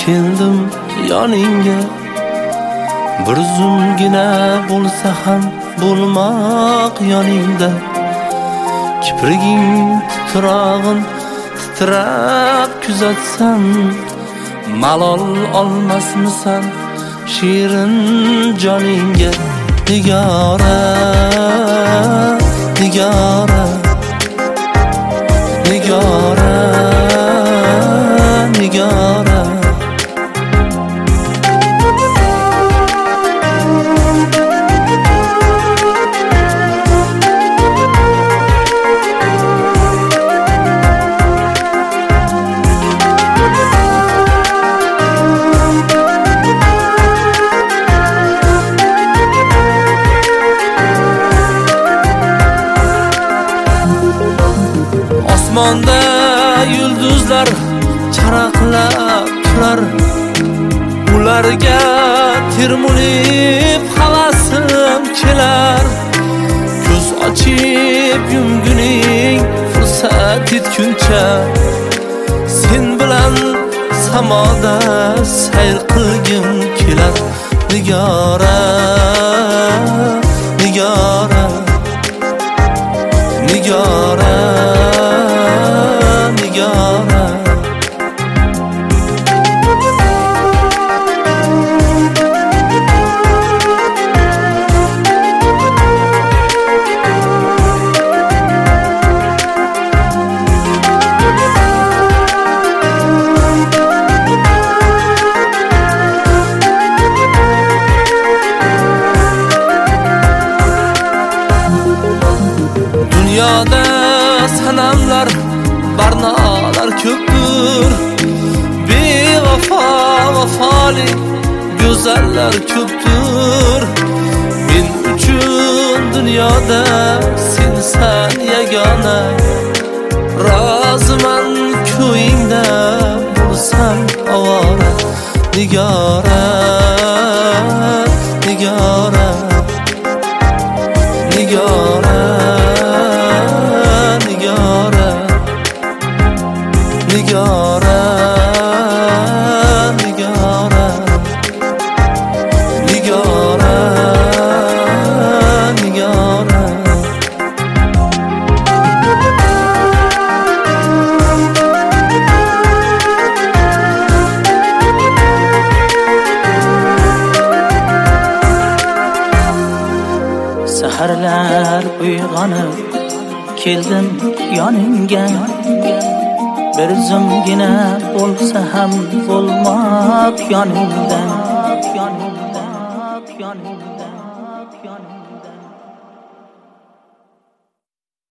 keldim yoningga. Bir zumgina bo'lsa ham bo'lmoq yoningda. Kipriging titrog'in titrab kuzatsam, malol olmasmisan shirin joningga. Nigora, nigora, nigora, nigora. Osmonda yulduzlar charaqlab turar, ularga termulib havasim kelar. Ko'z ochib yumguning fursat yetguncha, sen bilan samoda sayr qilgim kelar. Nigora, nigora, nigora, nigora. Dunyoda sanamlar, barnolar ko'pdir, bevafo vafoli go'zallar ko'pdir. Men uchun dunyoda sensan yagona, roziman ko'yingda bo'lsam ovora. Nigora, nigora, nigora, nigora, nigora, nigora, nigora, nigora. Saharlar uyg'onib keldim yoningga. Bir zumgina bo'lsa ham bo'lmoq yoningda, yoningda, yoningda.